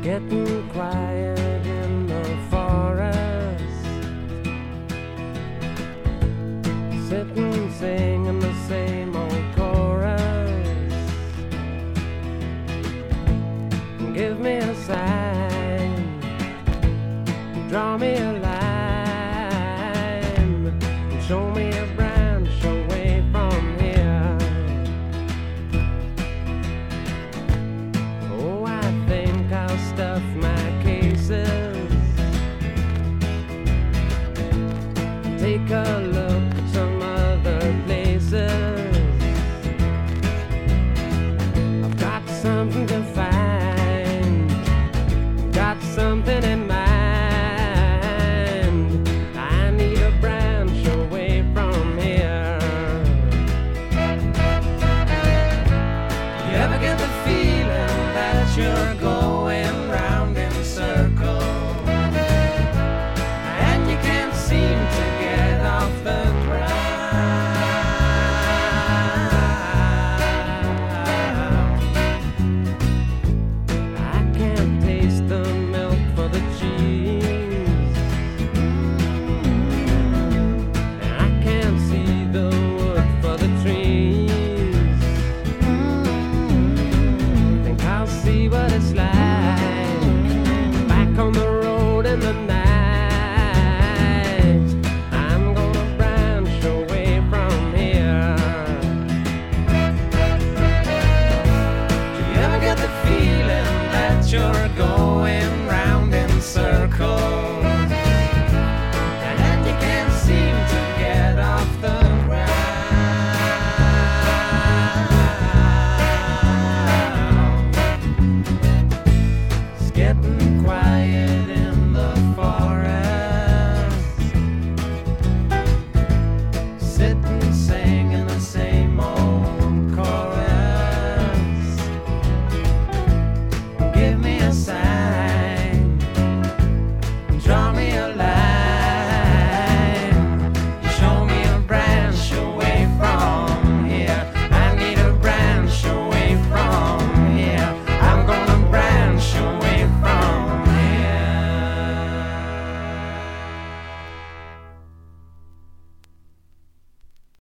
getting quiet in the forest, sitting singing the same old chorus. Give me a sign, draw me a line, and show me a branch away from here. Oh, I think I'll stuff my cases, take a look